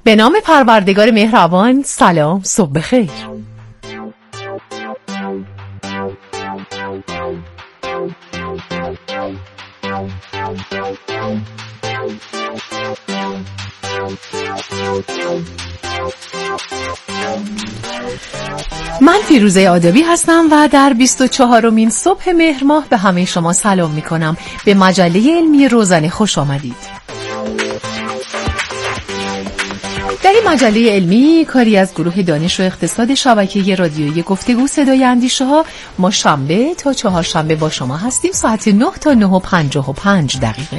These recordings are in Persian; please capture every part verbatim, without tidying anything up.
به نام پروردگار مهربان. سلام، صبح بخیر. من فیروزه آدبی هستم و در بیست و چهارمین صبح مهر ماه به همه شما سلام می کنم. به مجله علمی روزانه خوش آمدید. در این مجله علمی کاری از گروه دانش و اقتصاد شبکه رادیویی گفتگو صدای اندیشه ها ما شنبه تا چهارشنبه با شما هستیم ساعت نه تا نه و پنجاه و پنج دقیقه.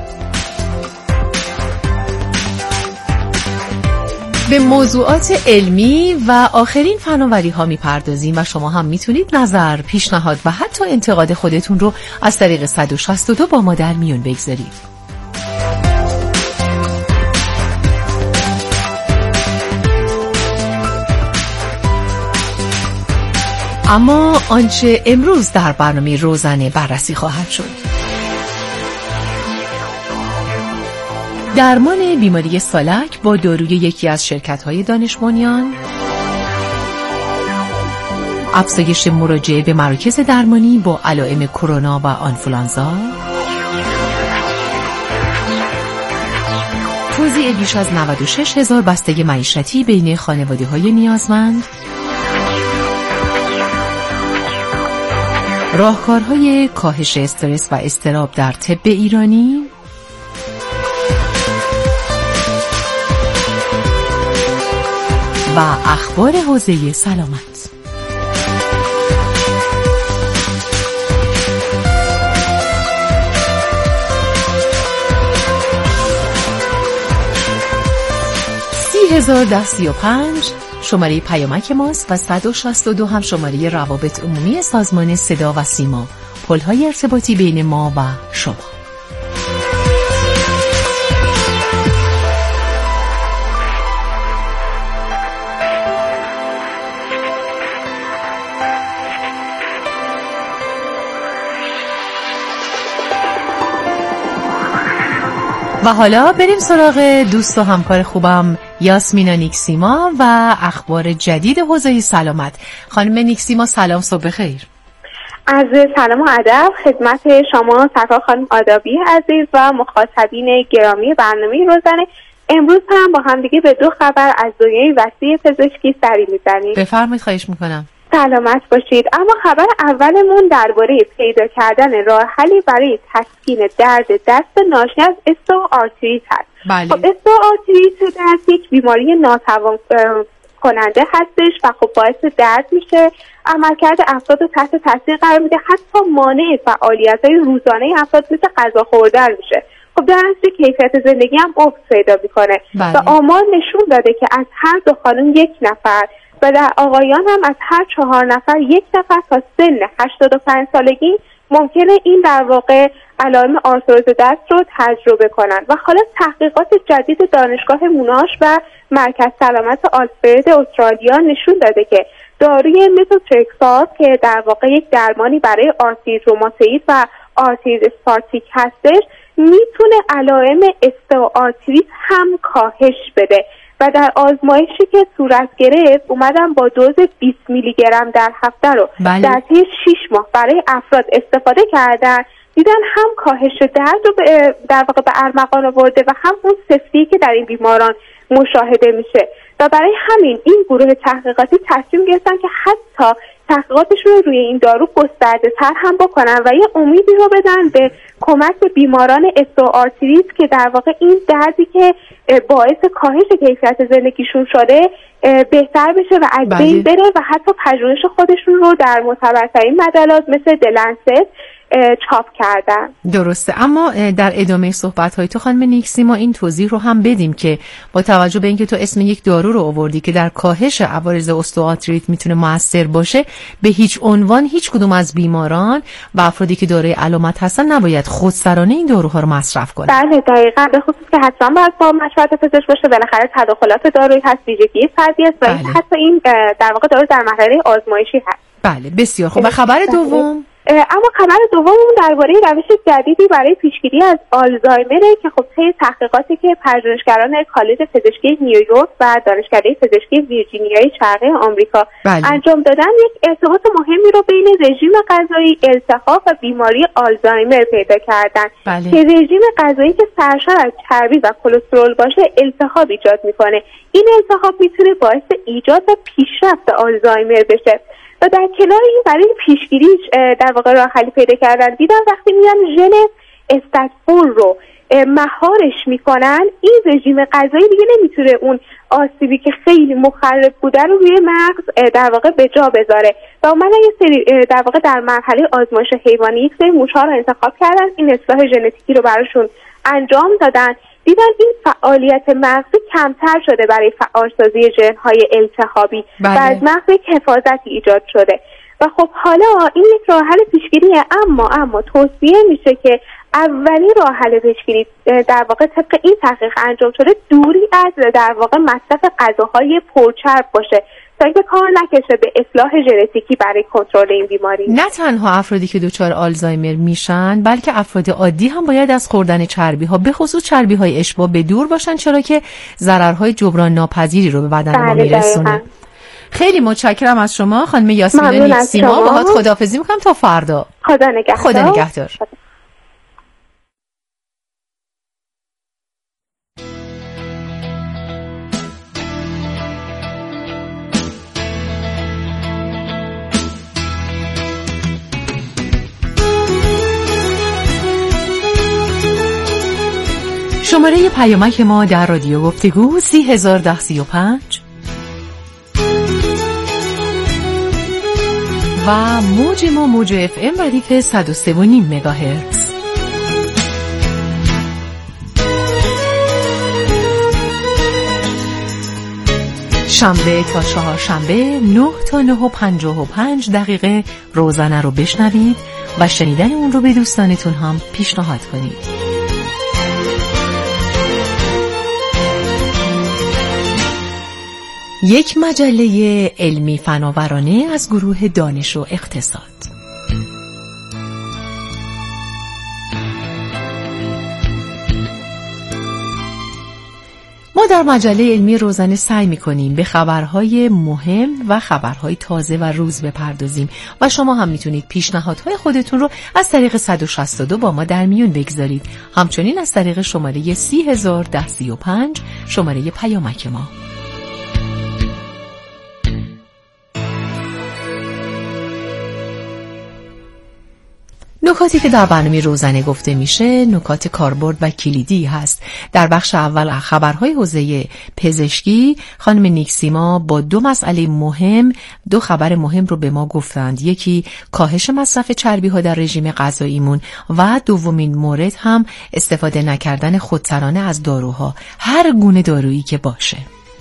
به موضوعات علمی و آخرین فناوری ها میپردازیم و شما هم میتونید نظر، پیشنهاد و حتی انتقاد خودتون رو از طریق صد و شصت و دو با ما در میون بگذارید. اما آنچه امروز در برنامه روزانه بررسی خواهد شد: درمان بیماری سالک با داروی یکی از شرکت‌های دانش بنیان، افزایش مراجعه به مراکز درمانی با علائم کرونا و آنفولانزا، توزیع بیش از نود و شش هزار بسته معیشتی بین خانواده‌های نیازمند، راهکارهای کاهش استرس و اضطراب در طب ایرانی و اخبار حوزه سلامت. سی هزار ده سی و پنج شماره پیامک ماست و صد و شصت و دو هم شماره روابط عمومی سازمان صدا و سیما، پل‌های ارتباطی بین ما و شما. و حالا بریم سراغ دوست و همکار خوبم یاسمینا نیکسیما و اخبار جدید حوزه سلامت. خانم نیکسیما سلام، صبح بخیر. از سلام و ادب خدمت شما سرکار خانم آدابی عزیز و مخاطبین گرامی برنامه روزانه. امروز هم با هم دیگه به دو خبر از دنیای وسیع پزشکی سری میزنیم. بفرمایید، خواهش میکنم. سلامت باشید. اما خبر اولمون درباره پیدا کردن راه حلی برای تسکین درد دست ناشی از استئوآرتریت هست. بله. خب استئوآرتریت دست یک بیماری ناتوان کننده هستش و خب باعث درد میشه، عملکرد افراد رو تحت تاثیر قرار میده، حتی مانع فعالیت‌های روزانه افراد مثل غذا خوردن میشه. خب در اصل کیفیت زندگی هم افت پیدا میکنه. بله. و آمار نشون داده که از هر دو خانم یک نفر و در آقایان هم از هر چهار نفر یک نفر تا سن هشتاد و پنج سالگی ممکنه این در واقع علائم آرتروز دست رو تجربه کنند. و حالا تحقیقات جدید دانشگاه موناش و مرکز سلامت آلفرد استرالیا نشون داده که داروی متوترکسات که در واقع یک درمانی برای آرتریت روماتوئید و آرتریت اسپارتیک هستش میتونه علائم استئوآرتریت هم کاهش بده. و در آزمایشی که صورت گرفت اومدن با دوز بیست میلی گرم در هفته رو بله. در طی شش ماه برای افراد استفاده کردن، دیدن هم کاهش درد رو در واقع به ارمغان آورده و هم اون سفتی که در این بیماران مشاهده میشه. و برای همین این گروه تحقیقاتی تصمیم گرفتن که حتی تحقیقاتشون رو روی این دارو گسترده تر هم بکنن و یه امیدی رو بدن به کمک به بیماران استئوآرتریت که در واقع این دردی که باعث کاهش کیفیت زندگیشون شده بهتر بشه و از بین بره و حتی پژوهش خودشون رو در معتبرترین مجلات مثل دلنست چاپ کردن. درسته. اما در ادامه صحبت‌های تو خانم نیکسیما این توضیح رو هم بدیم که با توجه به اینکه تو اسم یک دارو رو آوردی که در کاهش عوارض استئوآرتریت میتونه موثر باشه، به هیچ عنوان هیچ کدوم از بیماران و افرادی که دارای علامت هستن نباید خودسرانه این داروها رو مصرف کنن. بله دقیقاً، به خصوص که حتما باید با مشورت پزشک باشه. بالاخره تداخلات دارویی هست، ویژگی فردی است و حتی این در واقع دارو در مرحله آزمایشی هست. بله بسیار خوب. و خبر دوم؟ اما خبر دوممون درباره روش جدیدی برای پیشگیری از آلزایمر که خب طی تحقیقاتی که پژوهشگران کالج پزشکی نیویورک و دانشکده پزشکی ویرجینیای شرقی آمریکا بله. انجام دادن، یک ارتباط مهمی رو بین رژیم غذایی، التهاب و بیماری آلزایمر پیدا کردن بله. که رژیم غذایی که سرشار از چربی و کلسترول باشه التهاب ایجاد میکنه. این التهاب میتونه باعث ایجاد و پیشرفت آلزایمر بشه و در کنار این برای پیشگیری در واقع راه حلی پیدا کردن دیدن وقتی میان ژن استاتفور رو مهارش میکنن، این رژیم غذایی دیگه نمیتونه اون آسیبی که خیلی مخرب بوده رو روی مغز در واقع به جا بذاره و اومدن یه سری در واقع در مرحله آزمایش حیوانی یک سری موش‌ها رو انتخاب کردن، این اصلاح ژنتیکی رو براشون انجام دادن، دیدن این فعالیت مغزی کمتر شده برای فعالسازی ژن‌های التهابی بله. و از مغز یک حفاظتی ایجاد شده و خب حالا این یک راه حل پیشگیریه، اما اما توصیه میشه که اولین راه حل پیشگیری در واقع طبق این تحقیق انجام شده دوری از در واقع مصرف غذاهای پرچرب باشه تا اینکه کار نکشه به اصلاح ژنتیکی برای کنترل این بیماری. نه تنها افرادی که دچار آلزایمر میشن بلکه افراد عادی هم باید از خوردن چربی ها به خصوص چربی های اشباع به دور باشن، چرا که ضررهای جبران ناپذیری رو به بدن ما میرسونه. خیلی متشکرم از شما خانم یاسمین نیکسیما، باهات خداحافظی میکنم تا فردا. خدا نگهدار. خدا نگهدار. خدا. شماره پیامک ما در رادیو گفتگو سی هزار ده سی و پنج و موج ما موج اف ام ردیف صد و سه و نیم مگاهرتز. شنبه تا چهارشنبه نه تا نه و پنجاه و پنج دقیقه روزانه رو بشنوید و شنیدن اون رو به دوستانتون هم پیشنهاد کنید. یک مجله علمی فناورانه از گروه دانش و اقتصاد. ما در مجله علمی روزانه سعی می‌کنیم به خبرهای مهم و خبرهای تازه و روز بپردازیم و شما هم میتونید پیشنهادهای خودتون رو از طریق صد و شصت و دو با ما در میون بگذارید. همچنین از طریق شماره سی هزار ده سی و پنج شماره پیامک ما. نکاتی که در برنامه روزانه گفته میشه نکات کاربرد و کلیدی هست. در بخش اول خبرهای حوزه پزشکی خانم نیکسیما با دو مسئله مهم دو خبر مهم رو به ما گفتند. یکی کاهش مصرف چربی ها در رژیم غذاییمون و دومین مورد هم استفاده نکردن خودسرانه از داروها، هر گونه دارویی که باشه.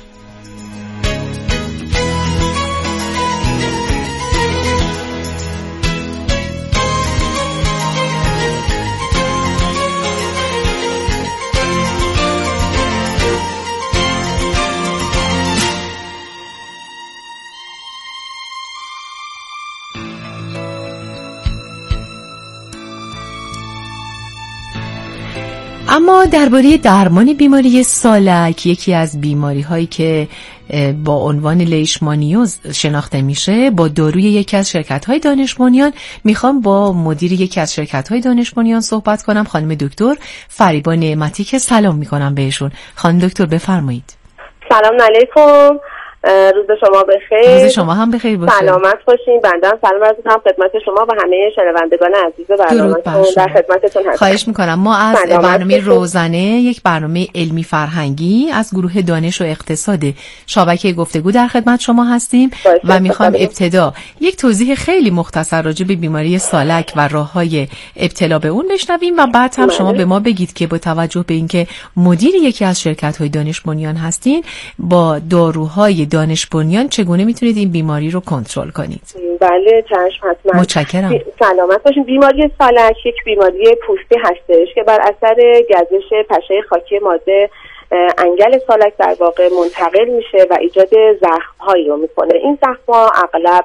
اما درباره درمان بیماری سالک، یکی از بیماری هایی که با عنوان لیشمانیوز شناخته میشه، با داروی یکی از شرکت های دانش بنیان میخوام با مدیر یکی از شرکت های دانش بنیان صحبت کنم، خانم دکتر فریبا نعمتی، که سلام میکنم بهشون. خانم دکتر بفرمایید. سلام علیکم، روز شما بخیر. روز شما هم بخیر باشه. سلامت باشین. بنده هم سلام عرض می‌کنم خدمت شما و همه شنوندگان عزیز برنامه‌تون. در خدمتتون هستم. خواهش می‌کنم. ما از برنامه روزانه، یک برنامه علمی فرهنگی از گروه دانش و اقتصاد شبکه گفتگو در خدمت شما هستیم و می‌خوام ابتدا یک توضیح خیلی مختصر راجع به بیماری سالک و راه‌های ابتلا به اون بشنویم و بعد هم شما به ما بگید که با توجه به اینکه مدیر یکی از شرکت‌های دانش بنیان هستین، با داروهای دانش بنیان چگونه میتونید این بیماری رو کنترل کنید؟ بله چشم، حتما. متشکرم. سلامت باشین. بیماری سالک یک بیماری پوستی هستش که بر اثر گزش پشه خاکی ماده انگل سالک در واقع منتقل میشه و ایجاد زخم‌هایی رو میکنه. این زخم‌ها اغلب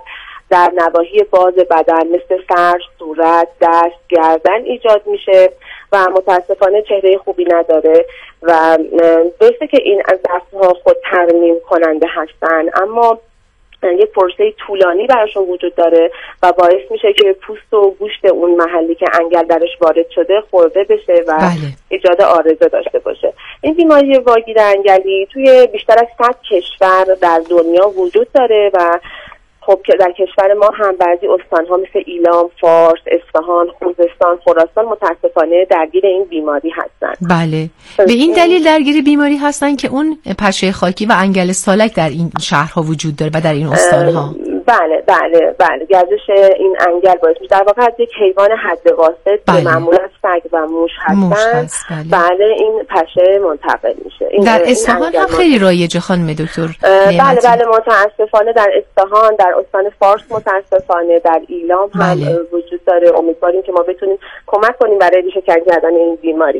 در نواحی باز بدن مثل سر، صورت، دست، گردن ایجاد میشه و متاسفانه چهره خوبی نداره و درسته که این از ضعف‌ها خود ترمیم کننده هستن، اما یک پروسه طولانی براشون وجود داره و باعث میشه که پوست و گوشت اون محلی که انگل درش وارد شده خورده بشه و بله. ایجاد عارضه داشته باشه. این بیماری واگیر انگلی توی بیشتر از صد کشور در دنیا وجود داره و خب که در کشور ما هم بعضی استان‌ها مثل ایلام، فارس، اصفهان، خوزستان، خراسان متاسفانه درگیر این بیماری هستن. بله. به این دلیل درگیر بیماری هستن که اون پشه خاکی و انگل سالک در این شهرها وجود داره و در این استان‌ها. بله بله بله گردش این انگل باعث میشه در واقع از یک حیوان حد واسط بله. که معمولا سگ و موش هستن موش هست. بله. بله این پشه منتقل میشه. این در اصفهان هم خیلی رایجه خانم دکتر. بله بله متاسفانه در اصفهان، در استان فارس متاسفانه، در ایلام هم بله. وجود داره. امیدواریم که ما بتونیم کمک کنیم برای ریشه‌کن کردن این بیماری.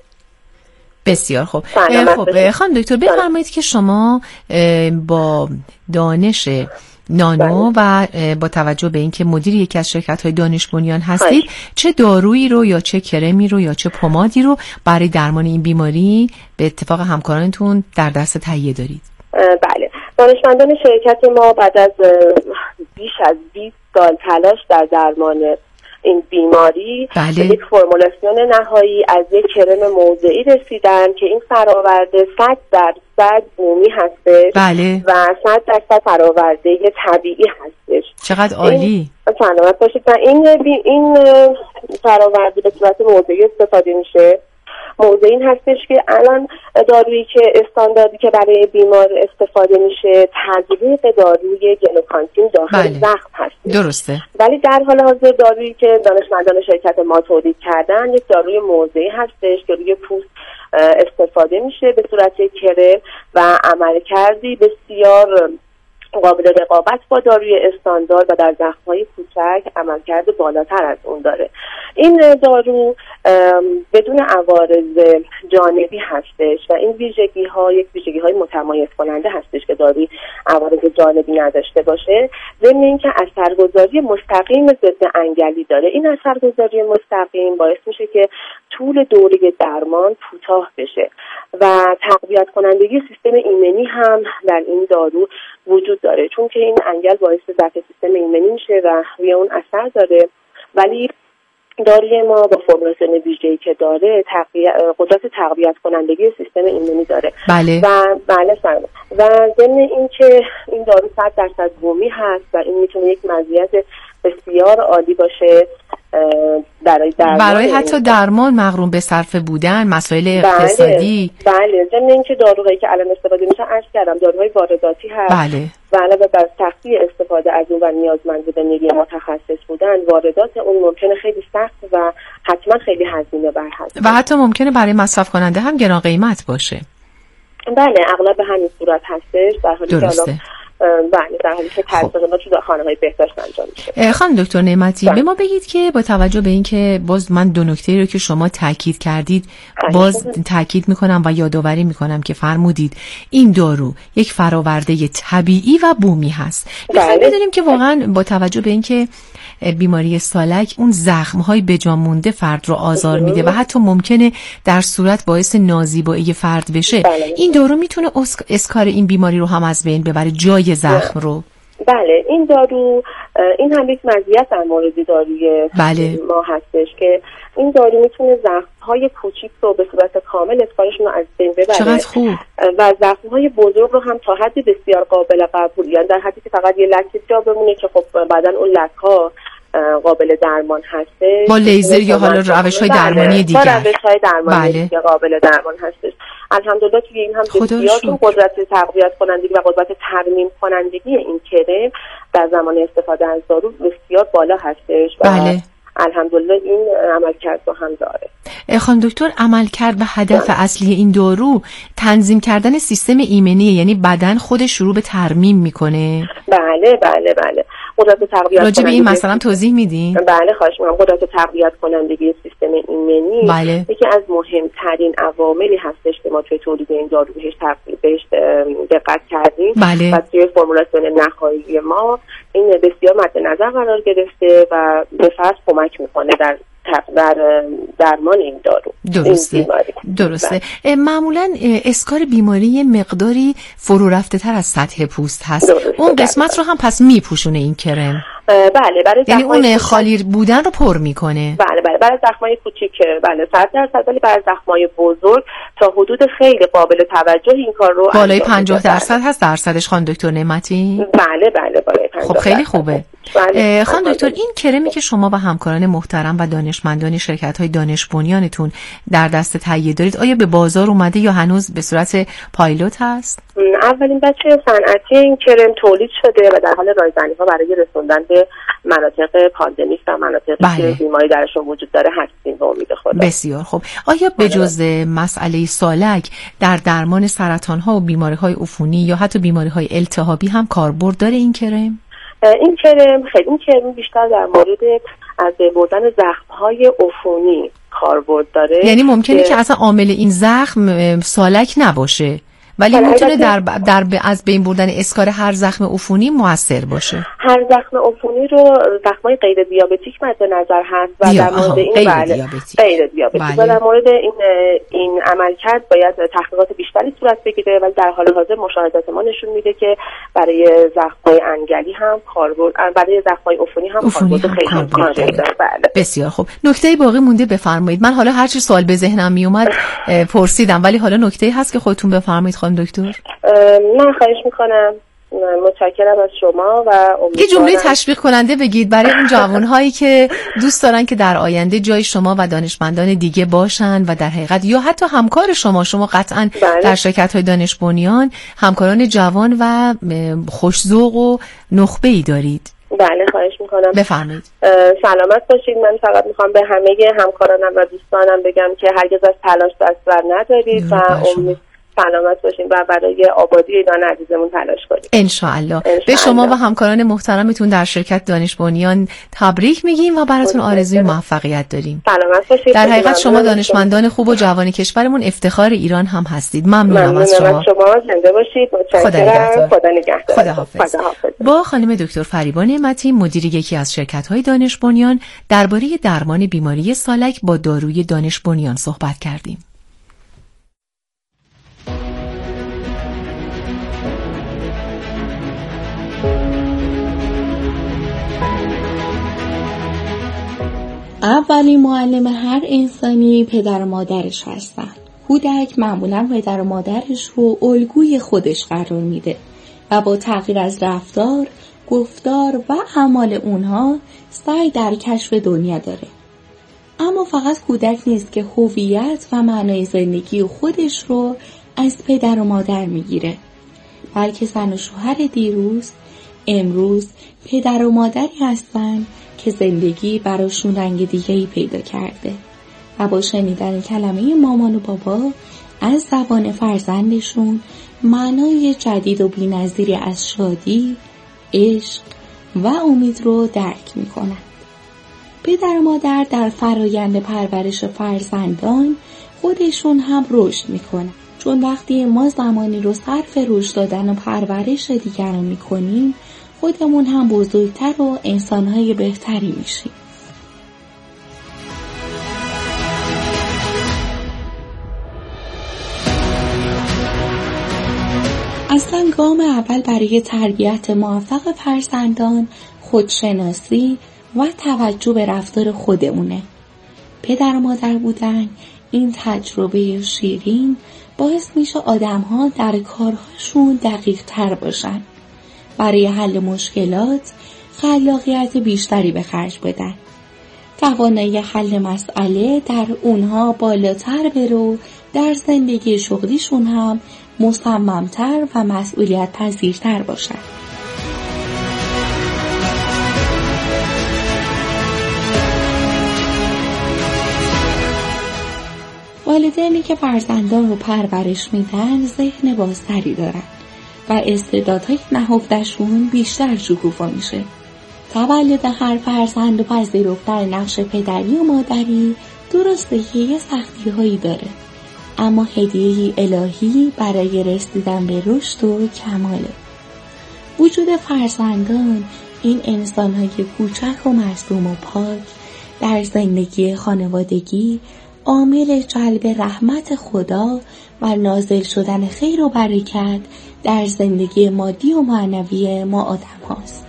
بسیار خوب. خب خانم دکتر بفرمایید که شما با دانش نانو و با توجه به اینکه مدیر یکی از شرکت‌های دانش بنیان هستید چه دارویی رو یا چه کرمی رو یا چه پمادی رو برای درمان این بیماری به اتفاق همکارانتون در دست تهیه دارید؟ بله دانشمندان شرکت ما بعد از بیش از بیست سال تلاش در درمان این بیماری بله. به یک فرمولاسیون نهایی از یک کرم موضعی رسیدن که این فراورده صد درصد بومی هستش بله. و صد درصد فراورده طبیعی هستش. چقدر عالی. سلامت باشید. و این این فراورده به صورت موضعی استفاده میشه. موضوع این هستش که الان دارویی که استانداردی که برای بیمار استفاده میشه تزریق داروی گلوکانتین داخل بله. زخم هست. درسته. ولی در حال حاضر دارویی که دانشمندان شرکت ما تولید کردن یک داروی موضعی هستش که روی پوست استفاده میشه به صورت کرم و عملکردی بسیار قابل رقابت با داروی استاندارد و در زخم‌های کوچک عملکرد بالاتر از اون داره. این دارو بدون عوارض جانبی هستش و این ویژگی ها یک ویژگی های متمایز کننده هستش که داروی عوارض جانبی نداشته باشه، ضمن اینکه اثرگذاری مستقیم ضد انگلی داره. این اثرگذاری مستقیم باعث میشه که طول دوره درمان کوتاه بشه و تقویت کنندگی سیستم ایمنی هم در این دارو وجود داره، چون که این انگل باعث ضعف سیستم ایمنی میشه و روی اون اثر داره. ولی داروی ما با فرمولاسیون ویژه‌ای که داره تقویت قدرت تقویت کنندگی سیستم ایمنی داره. بله. و بله سلام. و ضمن اینکه این دارو صد درصد بومی هست و این میتونه یک مزیت بسیار عالی باشه برای درمان، برای حتی درمان مغروم به صرفه بودن، مسائل اقتصادی. بله بله. ضمن اینکه داروهایی که الان استفاده میشه عرض کردم داروهای وارداتی هست. بله. و علاوه بر تخفیف استفاده از اون و نیازمند به نیروی متخصص بودن، واردات اون ممکنه خیلی سخت و حتما خیلی هزینه بر هست و حتی ممکنه برای مصرف کننده هم گران قیمت باشه. بله اغلب به همین صورت هستش، در حالی که الان بله در حالی که تحقیقات تو خانه‌های بهداشت انجام میشه. خانم دکتر نعمتی به ما بگید که با توجه به اینکه باز من دو نکته رو که شما تاکید کردید باز تاکید میکنم و یادآوری میکنم که فرمودید این دارو یک فراورده طبیعی و بومی هست. میخوایم بدونیم که واقعا با توجه به اینکه بیماری سالک اون زخم‌های بجا مونده فرد رو آزار میده و حتی ممکنه در صورت باعث نازیبایی فرد بشه، بله. این دارو میتونه اسکار این بیماری رو هم از بین ببره، جای زخم رو. بله این دارو این هم یک مزیت در مورد داروی بله. ما هستش که این دارو میتونه زخم‌های کوچیک رو به صورت کامل اسکارشون رو از بین ببره. چقدر خوب. و زخم‌های بزرگ رو هم تا حدی بسیار قابل قبول، یعنی در حدی که فقط یه لکه جا بمونه که خب بعدن اون لک‌ها قابل درمان هسته با لیزر یا حالا روش‌های درمانی دیگر. با روش‌های درمانی بله. دیگر قابل درمان هستش. الحمدلله توی این هم بسیار چون قدرت تقویت کنندگی و قدرت ترمیم کنندگی این کرم در زمان استفاده از دارو بسیار بالا هستش و بله. الحمدلله این عملکرد رو هم داره. خانم دکتر عملکرد و هدف بله. اصلی این دارو تنظیم کردن سیستم ایمنی، یعنی بدن خودش شروع به ترمیم میکنه. بله بله بله قدرت تقویت راجع به این مثلا توضیح میدین؟ بله خواهش می‌کنم. قدرت تقویت کنندگی سیستم ایمنی بله. یکی از مهمترین عواملی هستش که ما توی تولید این دارو بهش بهش دقت کردیم. بله. و توی فرمولاسیون نهایی ما این بسیار مد نظر قرار گرفته و به فرد کمک میکنه در در درمان این دارو. درسته. این درسته. معمولا اسکار بیماری مقداری فرو رفته تر از سطح پوست هست. درسته. اون قسمت رو هم پس میپوشونه این کرم. بله برای یعنی اون خالی بودن رو پر میکنه. بله بله برای زخمای کوچیک بله صد درصد، ولی برای زخمای بزرگ تا حدود خیلی قابل توجه این کار رو بالای پنجاه درصد هست درصدش خانم دکتر نعمتی؟ بله بله بالای پنجاه. خب خیلی خوبه. بله. خانم دکتر این کرمی که شما و همکاران محترم و دانشمندان شرکت‌های دانش بنیانتون در دست تهیه دارید آیا به بازار اومده یا هنوز به صورت پایلوت هست؟ اولین بچه صنعتی این کرم تولید شده و در حال رایزنی‌ها برای رسوندن به مناطق پاندمیک و مناطقی بله. که بیماری درشون وجود داره هستیم به امید خدا. بسیار خوب. آیا به جز مسئله سالک در درمان سرطان‌ها و بیماری‌های عفونی یا حتی بیماری‌های التهابی هم کاربرد داره این کرم؟ این کرم خیلی این کرم بیشتر در مورد از بین بردن زخم‌های عفونی کاربرد داره. یعنی ممکنه که اصلا عامل این زخم سالک نباشه ولی میتونه در, در از بین بردن اسکار هر زخم عفونی موثر باشه. هر زخم عفونی رو زخمای غیر دیابتیک مد نظر هست و در مورد این غیر دیابتیک غیر دیابتیک و در مورد این این عملکرد باید تحقیقات بیشتری صورت بگیره، ولی در حال حاضر مشاهدات ما نشون میده که برای زخمای انگلی هم کاربرد، برای زخمای عفونی هم کاربرد خیلی کاربرد داره. بله. بسیار خوب. نکته باقی مونده بفرمایید. من حالا هر چی سوال به ذهنم میومد پرسیدم، ولی حالا نکته‌ای هست که خودتون بفرمایید خانم دکتر. من خواهش میکنم. متشکرم از شما و یه جمله تشویق کننده بگید برای اون جوانهایی که دوست دارن که در آینده جای شما و دانشمندان دیگه باشن و در حقیقت یا حتی همکار شما شما قطعا بله. در شرکت‌های دانش بنیان همکاران جوان و خوش‌ذوق و نخبه‌ای دارید. بله خواهش میکنم. بفرمایید. سلامت باشید. من فقط میخوام به همه همکارانم و دوستانم بگم که هرگز از تلاش دست بر ندارید و امید سلامت باشین و برای آبادی ایران عزیزمون تلاش کنید. ان شاء الله. به شما و همکاران محترمتون در شرکت دانش بنیان تبریک میگیم و براتون آرزوی موفقیت داریم. سلامت باشید. در حقیقت شما دانشمندان خوب و جوان کشورمون افتخار ایران هم هستید. ممنونم از شما. ممنونم از شما. زنده باشید. متشکرم. خدا نگهدار. خدا حافظ. با خانم دکتر فریبا نعمتی مدیر یکی از شرکت‌های دانش بنیان درباره درمان بیماری سالک با داروی دانش بنیان صحبت کردیم. اولین معلم هر انسانی پدر و مادرش هستن. کودک معمولا پدر و مادرش رو الگوی خودش قرار میده و با تغییر از رفتار، گفتار و اعمال اونها سعی در کشف دنیا داره. اما فقط کودک نیست که هویت و معنای زندگی خودش رو از پدر و مادر میگیره، بلکه زن و شوهر دیروز امروز پدر و مادری هستن که زندگی براشون رنگ دیگه‌ای پیدا کرده و با شنیدن کلمه مامان و بابا از زبان فرزندشون معنای جدید و بی‌نظیری از شادی، عشق و امید رو درک میکنن. پدر و مادر در فرایند پرورش فرزندان خودشون هم رشد میکنن، چون وقتی ما زمانی رو صرف رشد دادن و پرورش دیگران میکنیم خودمون هم بزرگتر و انسانهای بهتری میشیم. اصلا گام اول برای تربیت موفق فرزندان خودشناسی و توجه به رفتار خودمونه. پدر و مادر بودن این تجربه شیرین باعث میشه آدم‌ها در کارهاشون دقیق تر باشن، برای حل مشکلات خلاقیت بیشتری به خرج بدن، توانایی حل مسئله در اونها بالاتر بره و در زندگی شغلیشون هم مصممتر و مسئولیت پذیرتر باشن. والدینی که فرزندان رو پرورش میدن ذهن بازتری دارن و استعدادهای نهفته‌شون بیشتر شکوفا میشه. تولد هر فرزند و پذیرفتن نقش پدری و مادری درسته که یه سختی هایی داره، اما هدیه الهی برای رسیدن به رشد و کماله. وجود فرزندان، این انسان‌های کوچک و معصوم و پاک در زندگی خانوادگی، عامل جلب رحمت خدا و نازل شدن خیر و برکت در زندگی مادی و معنوی ما آدم هاست.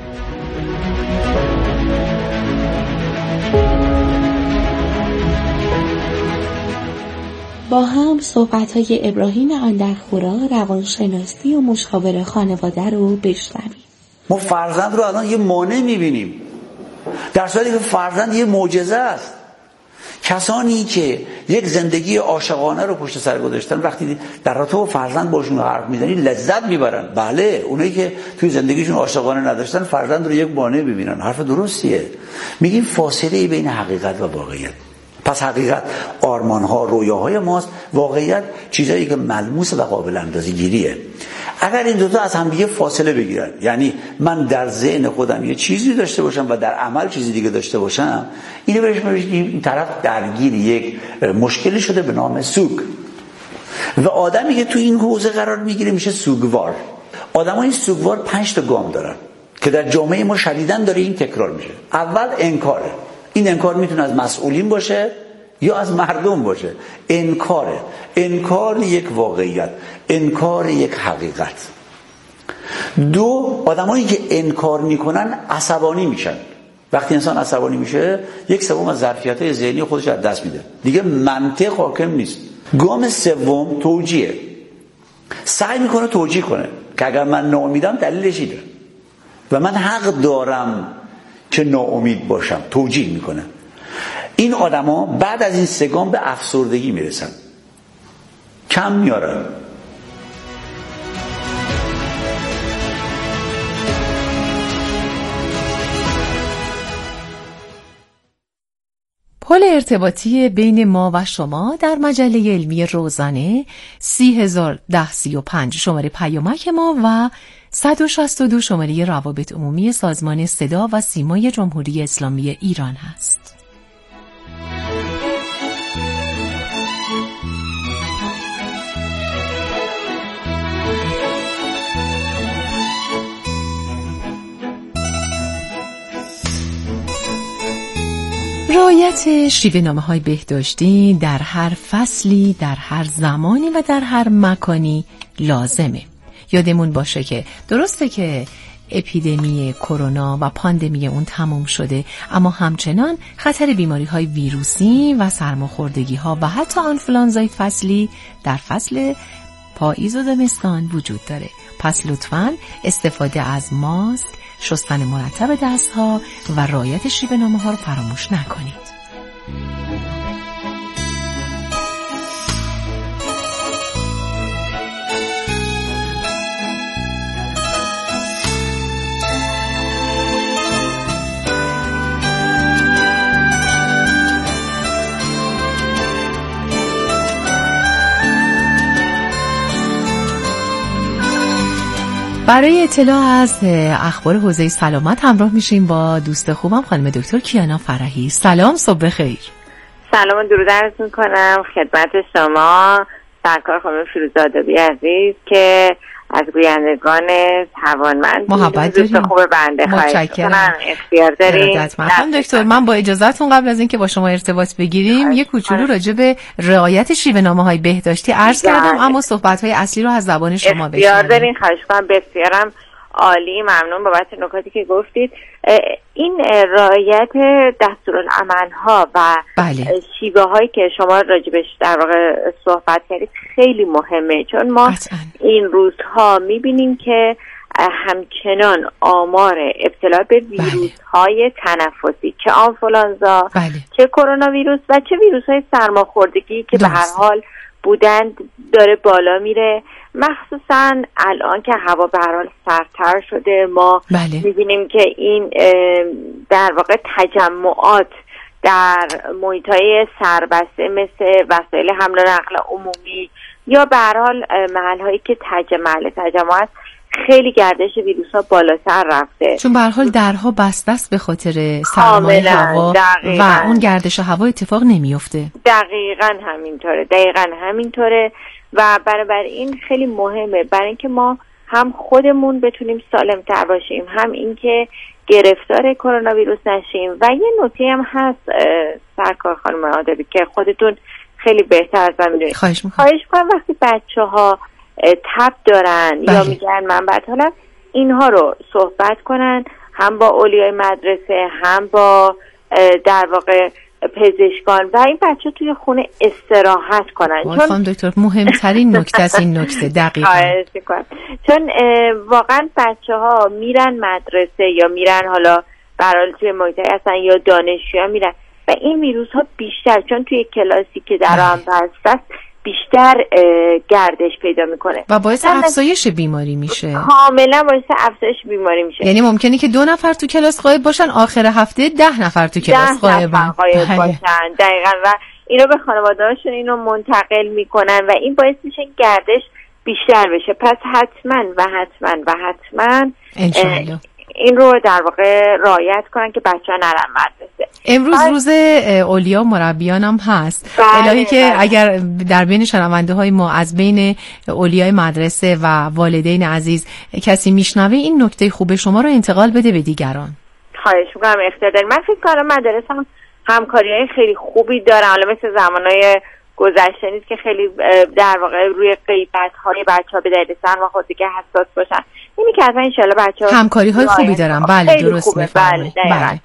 با هم صحبت‌های ابراهیم اندرخورا، روانشناسی و مشاور خانواده رو بشنویم. ما فرزند رو الان یه مانع می‌بینیم، در صورتی که فرزند یه معجزه است. کسانی که یک زندگی عاشقانه رو پشت سر گذاشتن وقتی در رابطه با فرزند باشون حرف میزنی لذت میبرن. بله، اونایی که توی زندگیشون عاشقانه نداشتن فرزند رو یک مانع ببینن. حرف درستیه. میگیم فاصله بین حقیقت و واقعیت. پس حقیقت آرمان‌ها، رویاهای ماست، واقعیت چیزایی که ملموس و قابل اندازه‌گیریه. اگر این دوتا از هم دیگه فاصله بگیرن، یعنی من در ذهن خودم یه چیزی داشته باشم و در عمل چیزی دیگه داشته باشم، اینو بهش میگیم این طرف درگیر یک مشکلی شده به نام سوگ. و آدمی که تو این حوزه قرار میگیره میشه سوگوار. آدمای سوگوار پنج تا گام دارن که در جامعه ما شدیداً داره این تکرار میشه. اول انکاره. این انکار میتونه از مسئولین باشه یا از مردم باشه. انکاره. انکار یک واقعیت، انکار یک حقیقت. دو، آدمایی که انکار میکنن عصبانی میشن. وقتی انسان عصبانی میشه یک سوم از ظرفیت‌های ذهنی خودش از دست میده، دیگه منطق حاکم نیست. گام سوم توجیه. سعی میکنه توجیه کنه که اگر من ناامیدم دلیلش اینه و من حق دارم که ناامید باشم. توجیه میکنه. این آدما بعد از این سه گام به افسردگی میرسن، کم میارن. پل ارتباطی بین ما و شما در مجله علمی روزانه سی هزار ده سی و پنج شماره پیامک ما و صد و شصت و دو شماره روابط عمومی سازمان صدا و سیمای جمهوری اسلامی ایران هست. رعایت شیوه‌نامه‌های بهداشتی در هر فصلی، در هر زمانی و در هر مکانی لازمه. یادمون باشه که درسته که اپیدمی کرونا و پاندمی اون تموم شده، اما همچنان خطر بیماری‌های ویروسی و سرماخوردگی‌ها و حتی آنفولانزای فصلی در فصل پاییز و زمستان وجود داره. پس لطفاً استفاده از ماسک، شستن مرتب دست‌ها و رعایت شیوه‌نامه‌ها رو فراموش نکنید. برای اطلاع از اخبار حوزه سلامت همراه میشیم با دوست خوبم خانم دکتر کیانا فرحی. سلام، صبح بخیر. سلام و درود عرض میکنم خدمت شما سرکار خانم فیروزآدابی عزیز که از گویندگان توانمند محبت دوست خوب بنده خواهش کنم. اختیار داریم. خانم دکتر، من با اجازهتون قبل از اینکه با شما ارتباط بگیریم یک کوچولو راجع به رعایت شیوه‌نامه‌های بهداشتی عرض کردم، اما صحبت‌های اصلی رو از زبان شما بشنویم. اختیار دارین. خواهش کنم. بسیارم عالی، ممنون بابت نکاتی که گفتید. این رعایت دستورالعمل‌ها و بله. شیوه‌هایی که شما راجبش در واقع صحبت کردید خیلی مهمه، چون ما قطعاً این روزها می‌بینیم که همچنان آمار ابتلا به ویروس‌های بله. تنفسی، چه آنفولانزا بله. چه کرونا ویروس و چه ویروس‌های سرماخوردگی که درست. به هر حال بودند داره بالا میره. مخصوصا الان که هوا به هر حال سردتر شده ما بله. میبینیم که این در واقع تجمعات در محیط‌های سربسته مثل وسایل حمل و نقل عمومی یا به هر حال محل‌هایی که تجمع تجمعات خیلی گردش ویروس ها بالاتر رفته، چون به هر حال درها بسته است به خاطر سرمایه هوا و اون گردش هوا اتفاق نمیفته. دقیقاً همینطوره، دقیقاً همینطوره و برای این خیلی مهمه برای اینکه ما هم خودمون بتونیم سالم‌تر باشیم، هم اینکه گرفتار کرونا ویروس نشیم. و یه نکته هم هست سرکار خانم عادبی که خودتون خیلی بهتر از من میدونید. خواهش میکنم. خواهش میکنم وقتی بچه‌ها تب دارن بله. یا میگن من بد حالم، اینها رو صحبت کنن هم با اولیای مدرسه هم با در واقع پزشکان و این بچه توی خونه استراحت کنن. چون خانم دکتر مهمترین نکته است این نکته. دقیقاً چون واقعا بچه ها میرن مدرسه یا میرن حالا برای توی محیطی هستن یا دانشجویان میرن و این ویروس ها بیشتر چون توی کلاسی که در هم بسته است بیشتر گردش پیدا میکنه و باعث افزایش بیماری میشه. کاملا باعث افزایش بیماری میشه. یعنی ممکنه که دو نفر تو کلاس غایب باشن، آخر هفته ده نفر تو کلاس غایب باشن. دقیقاً. و اینو به خانواده‌هاشون اینو منتقل میکنن و این باعث میشه گردش بیشتر بشه. پس حتما و حتما و حتما انشالله این رو در واقع رعایت کنن که بچه‌ها نرن مدرسه. امروز روز اولیا و مربیان هم هست. الهی که بله. اگر در بین شنونده های ما از بین اولیای مدرسه و والدین عزیز کسی میشنوه این نکته خوب شما رو انتقال بده به دیگران. خواهش می‌کنم اختیار. من فکر کنم مدرسه هم همکاری‌های خیلی خوبی دارن، حالا مثل زمانهای گذشته نیست که خیلی در واقع روی غیبت‌های بچه‌ها به دلیل سرماخوردگی حساس باشن. اینی که اصلا ان شاءالله بچه‌ها همکاری‌های خوبی دارن. بله درست می‌فرمایید. بله, بله.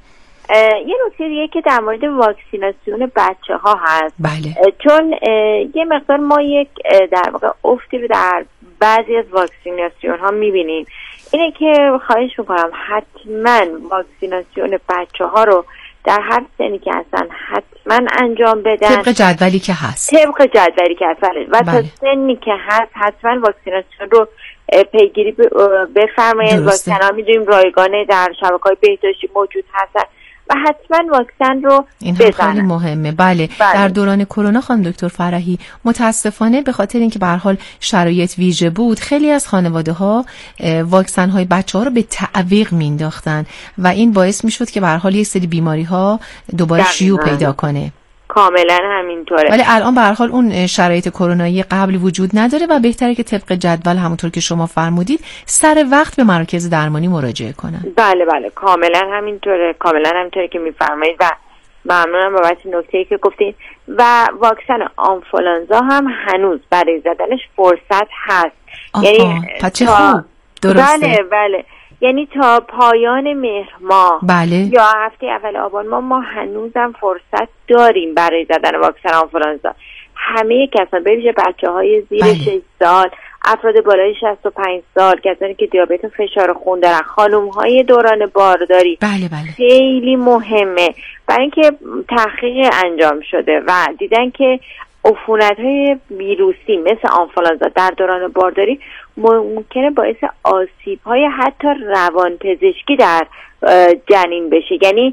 یه نکته دیگه که در مورد واکسیناسیون بچه‌ها هست. بله. چون یه مقدار ما یک در واقع افتی رو در بعضی از واکسیناسیون‌ها می‌بینیم. اینه که خواهش می‌کنم حتما واکسیناسیون بچه‌ها رو در هر سنی که هستن حتما انجام بدن طبق جدولی که هست. طبق جدولی که هست و بله. تا سنی که هست حتما واکسیناسیون رو پیگیری بفرمایید. واکسن‌ها می‌دونیم رایگانه در شبکه‌های بهداشتی موجود هستن و حتما واکسن رو این هم خیلی مهمه. بله. بله در دوران کرونا خانم دکتر فرحی متاسفانه به خاطر اینکه به هر حال شرایط ویژه بود خیلی از خانواده‌ها واکسن های بچه‌ها رو به تعویق مینداختن و این باعث میشد که به هر حال یک سری بیماری‌ها دوباره شیوع پیدا کنه. کاملا همینطوره. ولی الان به هر حال اون شرایط کرونایی قبل وجود نداره و بهتره که طبق جدول همونطور که شما فرمودید سر وقت به مراکز درمانی مراجعه کنن. بله بله کاملا همینطوره، کاملا همینطوره که میفرمایید و ممنونم بابت نکته‌ای که گفتید. و واکسن آنفولانزا هم هنوز برای زدنش فرصت هست. آها. یعنی پس خوب درسته. بله بله یعنی تا پایان مهر ماه بله. یا هفته اول آبان ماه ما هنوزم فرصت داریم برای زدن واکسن آنفولانزا. همه کسان به ویژه بچه‌های زیر بله. شش سال، افراد بالای شصت و پنج سال، کسانی که دیابت و فشار خون دارن، خانم‌های دوران بارداری بله بله. خیلی مهمه برای اینکه تحقیق انجام شده و دیدن که عفونت‌های ویروسی مثل آنفولانزا در دوران بارداری ممکنه باعث آسیب‌های حتی روانپزشکی در جنین بشه، یعنی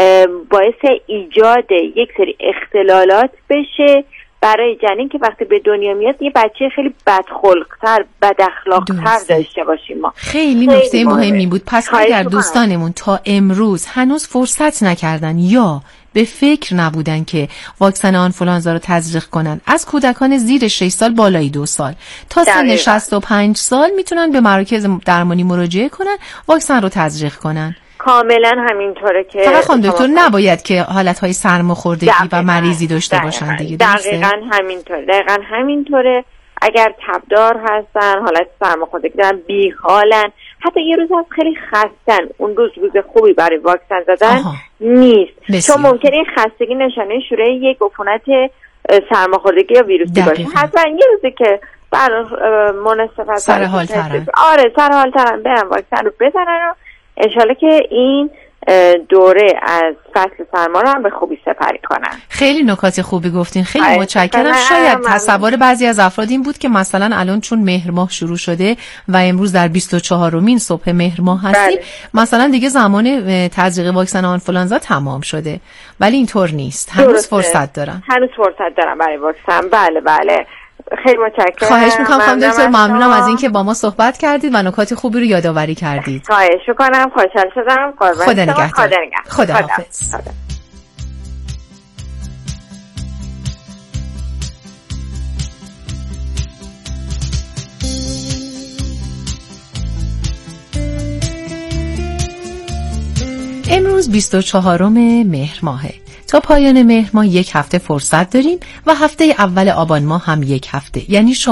باعث ایجاد یک سری اختلالات بشه برای جنین که وقتی به دنیا میاد یه بچه خیلی بدخلق‌تر بداخلاق‌تر داشته باشیم ما. خیلی نکته مهمی بود. پس اگر دوستانمون تا امروز هنوز فرصت نکردن یا به فکر نبودن که واکسن آنفولانزا رو تزریق کنن از کودکان زیر شش سال بالای دو سال تا سن شصت و پنج سال میتونن به مراکز درمانی مراجعه کنن واکسن رو تزریق کنن. کاملا همینطوره که فقط خانم دکتر نباید که حالتهای سرماخوردگی و مریضی داشته باشن دیگه. دقیقاً همینطوره. دقیقاً همینطوره. اگر تبدار هستن، حالت سرماخوردگی دارن، بیحالن، حتی یه روز هم خیلی خستن، اون روز روز خوبی برای واکسن زدن آها. نیست. بسیار. چون ممکنه این خستگی نشانه شروع یک عفونت سرماخوردگی یا ویروسی باشه. حتما یه روزی که برای مناسبت سر حال ترن. آره سر حال ترن برن واکسن رو بزنن و انشالله که این دوره از فصل سرما رو هم به خوبی سپری کنن. خیلی نکات خوبی گفتین، خیلی متشکرم. شاید تصور بعضی از افراد این بود که مثلا الان چون مهر ماه شروع شده و امروز در بیست و چهارمین صبح مهر ماه هستیم بله. مثلا دیگه زمان تزریق واکسن آنفولانزا تمام شده، ولی اینطور نیست. هنوز درسته. فرصت دارن. هنوز فرصت دارن برای واکسن. بله بله خیلی متشکرم. خواهش میکنم خانم دکتر، ممنونم از اینکه با ما صحبت کردید و نکات خوبی رو یادآوری کردید. خواهش میکنم، خوشحال شدم. خدا نگهدار. خدا نگهدار. خدا حافظ. خدا. امروز بیست و چهارم مهر ماهه. تا پایان مهر ماه یک هفته فرصت داریم و هفته اول آبان ماه هم یک هفته، یعنی شما